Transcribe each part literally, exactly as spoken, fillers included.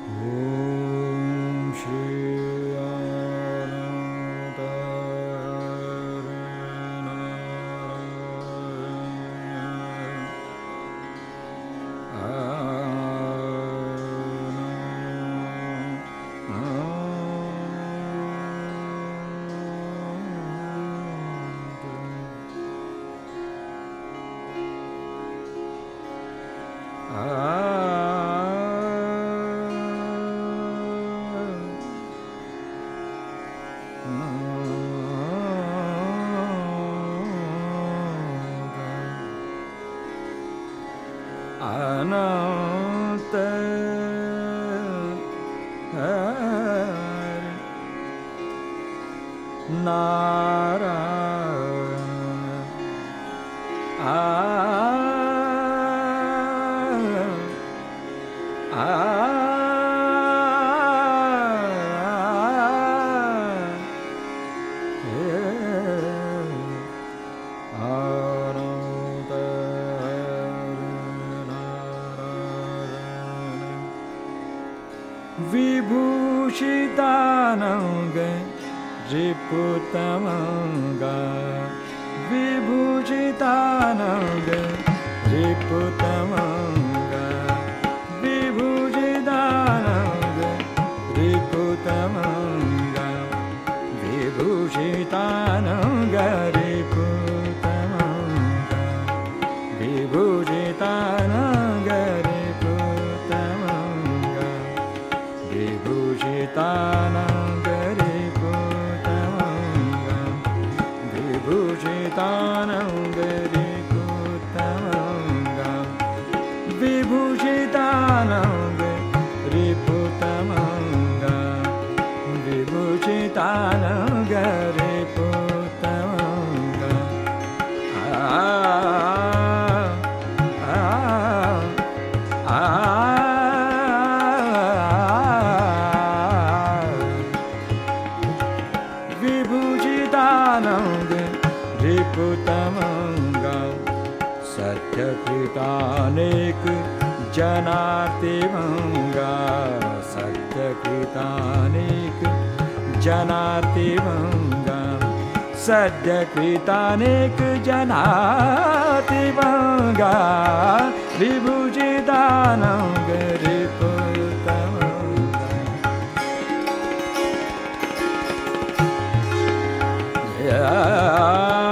Vibhushitananga Riputamanga Vibhushitananga Riputamanga Vibhushitananga Riputamanga Vibhushitananga Riputamanga Vibhushitananga Riputamanga Vibhushitananga Riputamanga Vibhushitananga Riputamanga Vibhushitananga Riputamanga Vibhushitananga Riputamanga Vibhujitananga Riputamanga Satyakritaneka Janartimanga Satyakritaneka Janartimanga Satyakritaneka Janartimanga Vibhujitananga Riputamanga Yeah.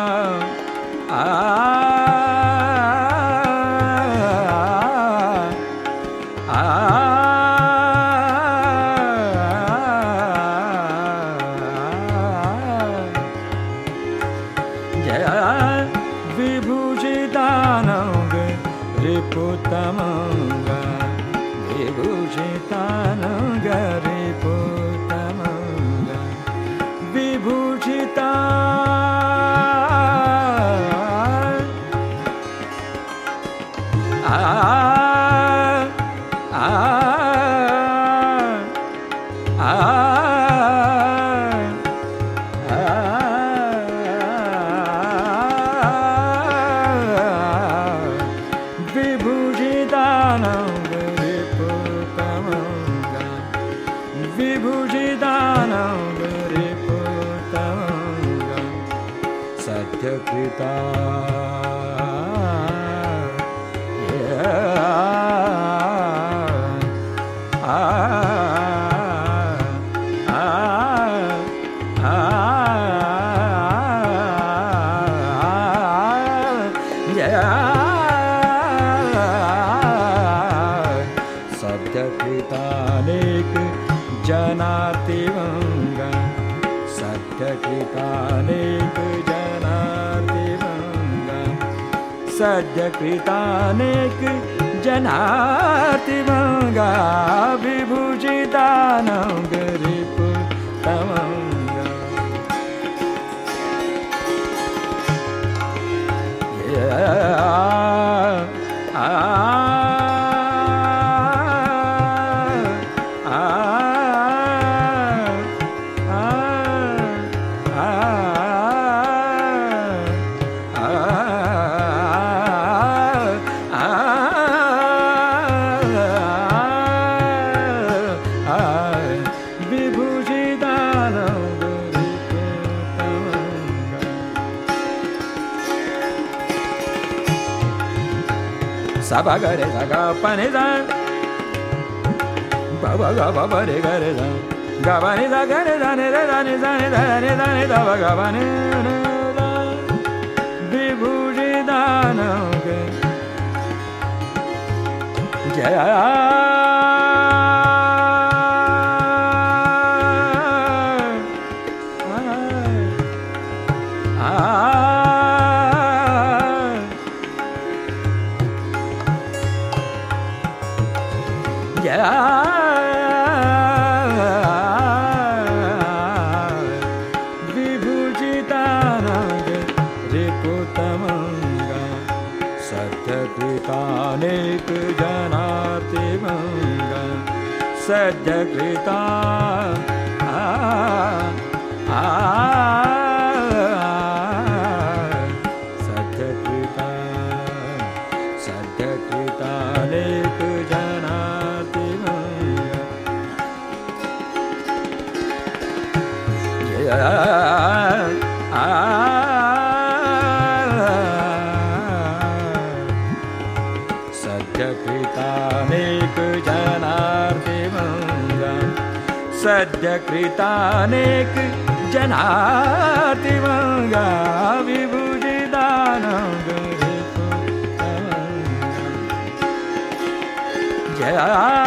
Vibhujitananga Riputamanga Vibhujitananga Riputamanga Vibhujitananga Ah Ah Ah Vibhujitananga Riputamanga Vibhujitananga Riputamanga Satyakrita Yeah Ah Ah Ah Yeah Satyakritaneka Janartimanga Satyakritaneka Janartimanga Satyakritaneka Janartimanga Vibhujitananga Riputamanga Yeah Ah sa ba ga re sa ga pa ni sa ba ba ga ba ba re ga re sa ga ba ni sa ga re sa ni re sa ni sa ni da ni da ni da ba ga ba ni ni da vibhujidanam jaya Sadyakrita Sadyakrita Sadyakrita Anek Janati Sadyakrita Anek Janati Sadyakritanek janati manga vibhujidanam jaya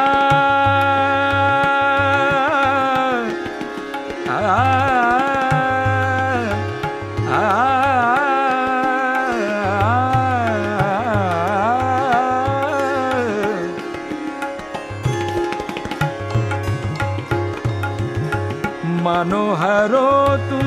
मनोहरो तुम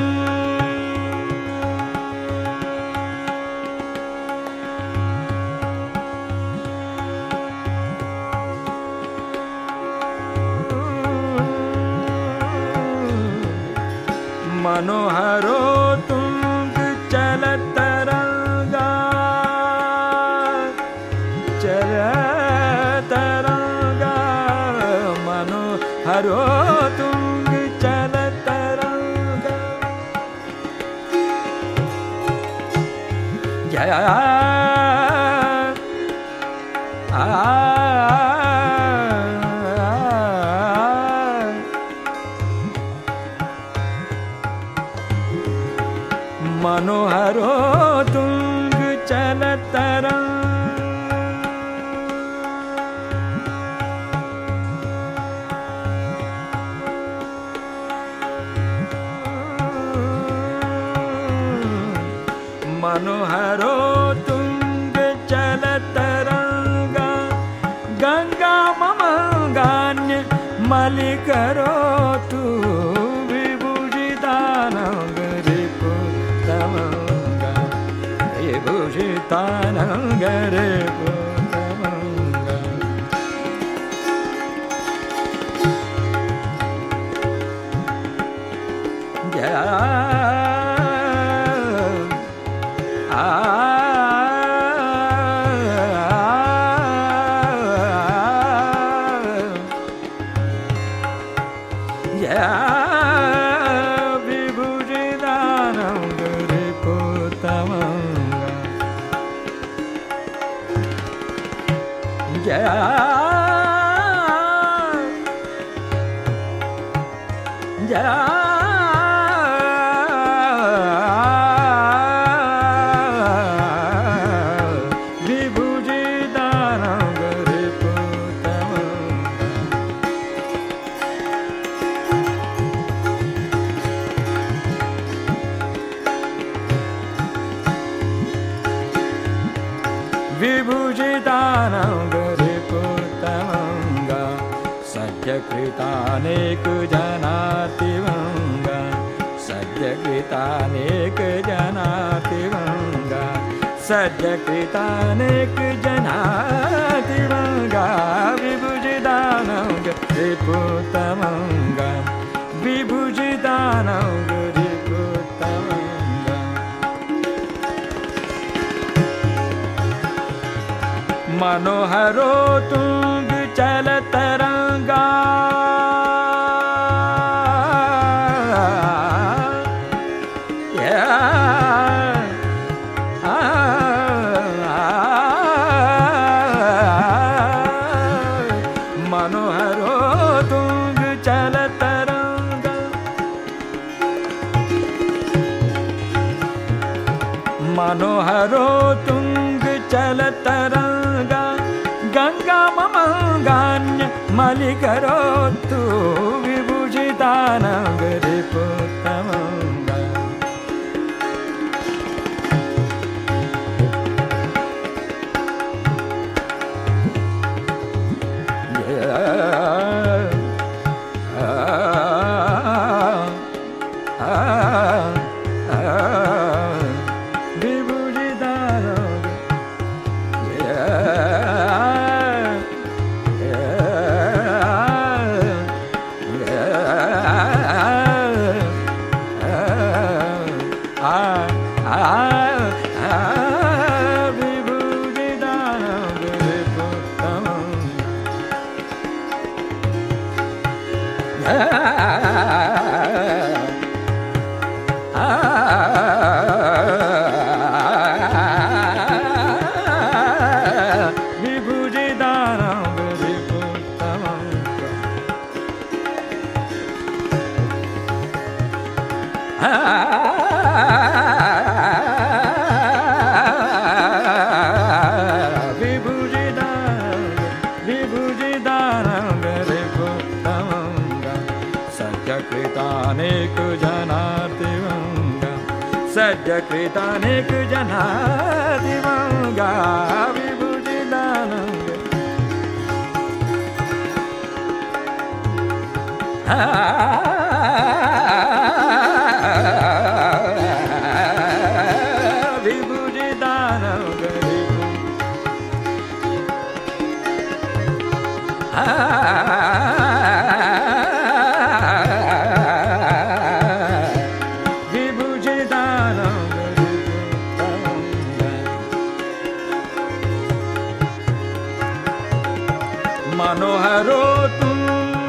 मनोहरो तुंग चलत रंगा चलत रंगा मनोहरो तुंग चलत रंगा जया मनोहरो तुंग चलत मनोहरो तुंग चलत रंगा गंगा ममंगान्य मलिकरो तू विभुजिदानंग रिपुतमंगा विभुजिदानंग रिपुतमंगा जया विभुजिदानंग रिपुतमंगा सद्यकृतानेक जनातिवंगा सद्यकृतानेक जनातिवंगा सद्यकृतानेक जनातिवंगा विभुजिदानंग रिपुतमंगा विभुजिदानंग रिपुतमंगा मनोहरो तुंग चलत रंगा मनोहरो तुंग चल तरंगा मनोहरो तुंग चल तरंगा गंगा ममंगान्य मलिकरो तु विभूषितानंग रिपुत्तमंगा सज्जकृतानेक जनादिवंगा विभूषितानंग विभूषितानंग मनोहरो तुम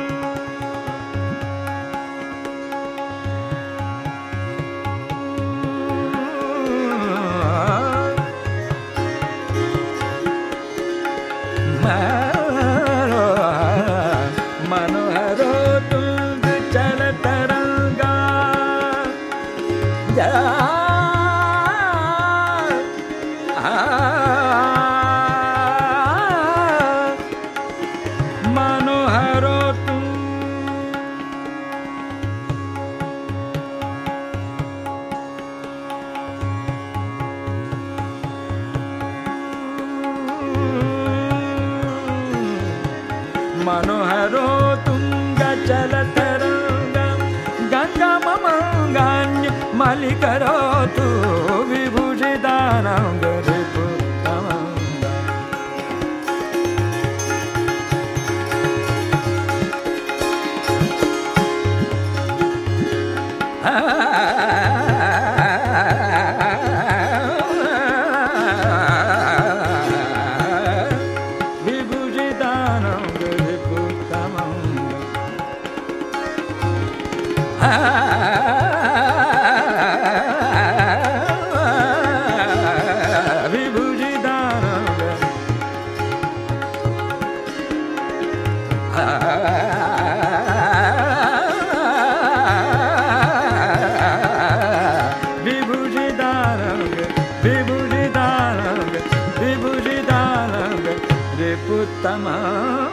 मनोहरो तुम चल तरंगा मनोहरो तुम मनोहरो तुंग चल तरंगा गंगा ममंगान्य मलिकरो तु विभूषितानंग रिपुत्तमंगा विभूषितानंग विभूषितानंग विभूषितानंग रिपुत्तमंगा